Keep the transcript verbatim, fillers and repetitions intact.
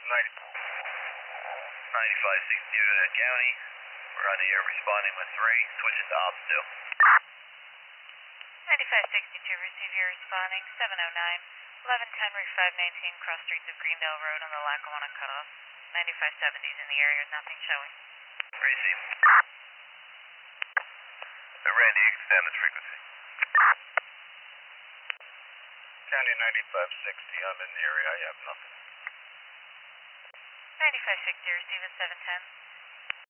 ninety-five sixty to the county. We're on the air responding with three. Switching to ops two. ninety-five sixty-two, receive your responding. seven oh nine, eleven ten, Route five nineteen, cross streets of Greendale Road on the Lackawanna cutoff. ninety-five seventy is in the area, nothing showing. Receive. Uh, Randy, extend this frequency. County ninety-five sixty, I'm in the area, I have nothing. ninety-five sixty, receive at seven ten.